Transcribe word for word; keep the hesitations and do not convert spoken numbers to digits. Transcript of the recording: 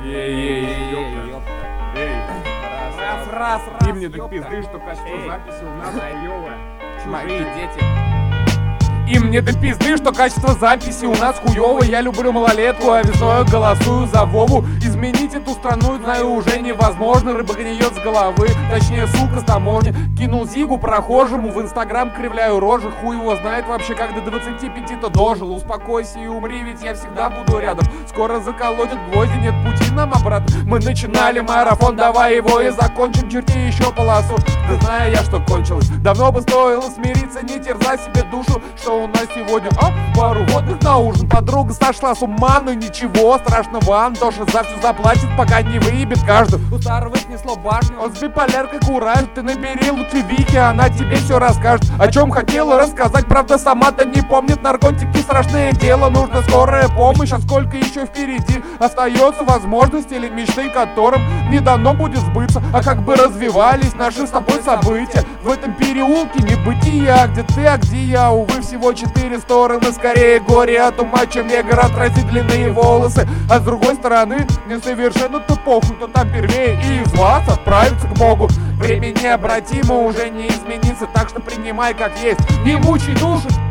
Эй, ёпта. Эй, Раз, раз, ты раз, мне так ёпта. пизды, что качество Эй. записи у нас хуёвое. Чужие дети. И мне до пизды, что качество записи у нас хуёвое. Я люблю малолетку, а весной голосую за Вову. Изменить эту страну, знаю, уже невозможно. Рыба гниет с головы, точнее, сука с таможни. Кинул зигу прохожему, в инстаграм кривляю рожи. Хуй его знает вообще, как до двадцати пяти-то дожил. Успокойся и умри, ведь я всегда буду рядом. Скоро заколотят гвозди, нет пути нам обратно. Мы начинали марафон, давай его и закончим. Черти еще полосу, да знаю я, что кончилось. Давно бы стоило смириться, не терзай себе душу. Что у нас сегодня, а? Пару водных на ужин. Подруга сошла с ума, но ничего страшного. Антоша за все заплатит, пока не выебет каждый. У старого снесло башню. Он с биполяркой кураж. Ты набери лучше Вики, она тебе все расскажет. О чем хотела рассказать, правда сама-то не помнит. Наркотики страшное дело, нужна скорая помощь. А сколько еще впереди остается возможность или мечты, которым не дано будет сбыться. А как бы развивались наши с тобой события в этом переулке небытия. Где ты, а где я, увы, всего четыре стороны. Скорее горе от ума, чем негр отрастит длинные волосы. А с другой стороны, мне совершенно-то похуй, кто там первее и из вас отправится к Богу. Время необратимо уже не изменится, так что принимай как есть. Не мучай души,